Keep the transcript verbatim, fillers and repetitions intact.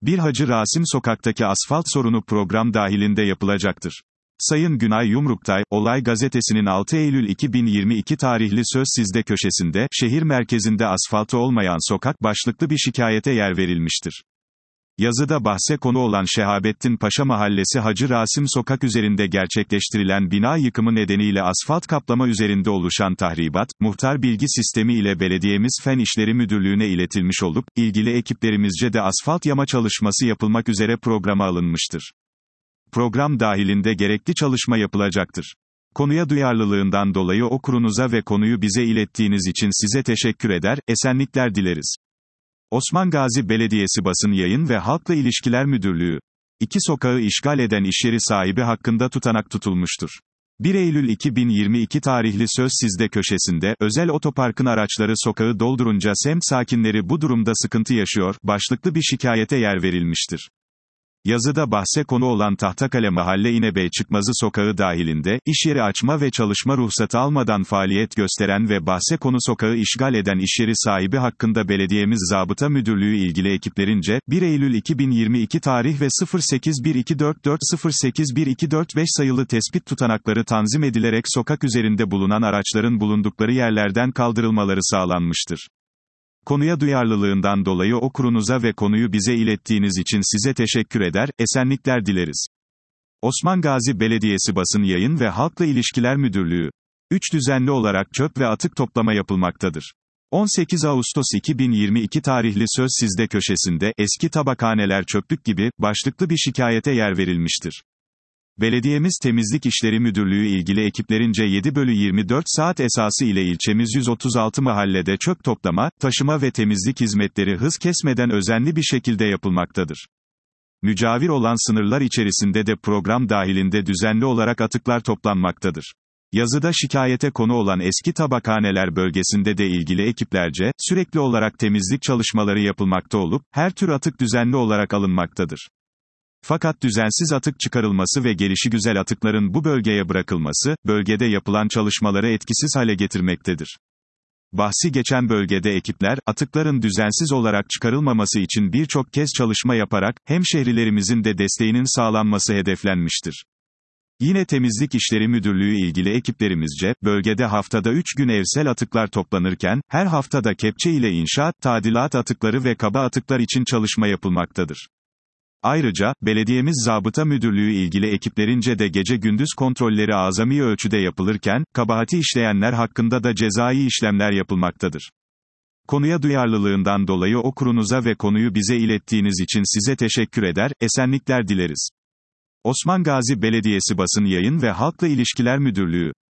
Bir Hacı Rasim Sokak'taki asfalt sorunu program dahilinde yapılacaktır. Sayın Günay Yumruktay, Olay Gazetesi'nin altı Eylül iki bin yirmi iki tarihli Söz Sizde köşesinde, şehir merkezinde asfaltı olmayan sokak başlıklı bir şikayete yer verilmiştir. Yazıda bahse konu olan Şehabettin Paşa Mahallesi Hacı Rasim Sokak üzerinde gerçekleştirilen bina yıkımı nedeniyle asfalt kaplama üzerinde oluşan tahribat, muhtar bilgi sistemi ile belediyemiz Fen İşleri Müdürlüğü'ne iletilmiş olup, ilgili ekiplerimizce de asfalt yama çalışması yapılmak üzere programa alınmıştır. Program dahilinde gerekli çalışma yapılacaktır. Konuya duyarlılığından dolayı o kurunuza ve konuyu bize ilettiğiniz için size teşekkür eder, esenlikler dileriz. Osman Gazi Belediyesi Basın Yayın ve Halkla İlişkiler Müdürlüğü. İki sokağı işgal eden işyeri sahibi hakkında tutanak tutulmuştur. bir Eylül iki bin yirmi iki tarihli Söz Sizde köşesinde, özel otoparkın araçları sokağı doldurunca semt sakinleri bu durumda sıkıntı yaşıyor, başlıklı bir şikayete yer verilmiştir. Yazıda bahse konu olan Tahtakale Mahalle İnebey Çıkmazı Sokağı dahilinde, iş yeri açma ve çalışma ruhsatı almadan faaliyet gösteren ve bahse konu sokağı işgal eden işyeri sahibi hakkında belediyemiz Zabıta Müdürlüğü ilgili ekiplerince, bir Eylül iki bin yirmi iki tarih ve sıfır sekiz bir iki dört dört sıfır sekiz bir iki dört beş sayılı tespit tutanakları tanzim edilerek sokak üzerinde bulunan araçların bulundukları yerlerden kaldırılmaları sağlanmıştır. Konuya duyarlılığından dolayı o kurunuza ve konuyu bize ilettiğiniz için size teşekkür eder, esenlikler dileriz. Osman Gazi Belediyesi Basın Yayın ve Halkla İlişkiler Müdürlüğü. üç Düzenli olarak çöp ve atık toplama yapılmaktadır. on sekiz Ağustos iki bin yirmi iki tarihli Söz Sizde köşesinde, eski tabakhaneler çöplük gibi, başlıklı bir şikayete yer verilmiştir. Belediyemiz Temizlik İşleri Müdürlüğü ilgili ekiplerince yedi bölü yirmi dört saat esası ile ilçemiz yüz otuz altı mahallede çöp toplama, taşıma ve temizlik hizmetleri hız kesmeden özenli bir şekilde yapılmaktadır. Mücavir olan sınırlar içerisinde de program dahilinde düzenli olarak atıklar toplanmaktadır. Yazıda şikayete konu olan eski tabakhaneler bölgesinde de ilgili ekiplerce, sürekli olarak temizlik çalışmaları yapılmakta olup, her tür atık düzenli olarak alınmaktadır. Fakat düzensiz atık çıkarılması ve gelişigüzel atıkların bu bölgeye bırakılması, bölgede yapılan çalışmaları etkisiz hale getirmektedir. Bahsi geçen bölgede ekipler, atıkların düzensiz olarak çıkarılmaması için birçok kez çalışma yaparak, hemşehrilerimizin de desteğinin sağlanması hedeflenmiştir. Yine Temizlik İşleri Müdürlüğü ilgili ekiplerimizce, bölgede haftada üç gün evsel atıklar toplanırken, her haftada kepçe ile inşaat, tadilat atıkları ve kaba atıklar için çalışma yapılmaktadır. Ayrıca, belediyemiz Zabıta Müdürlüğü ilgili ekiplerince de gece gündüz kontrolleri azami ölçüde yapılırken, kabahati işleyenler hakkında da cezai işlemler yapılmaktadır. Konuya duyarlılığından dolayı o kurunuza ve konuyu bize ilettiğiniz için size teşekkür eder, esenlikler dileriz. Osman Gazi Belediyesi Basın Yayın ve Halkla İlişkiler Müdürlüğü.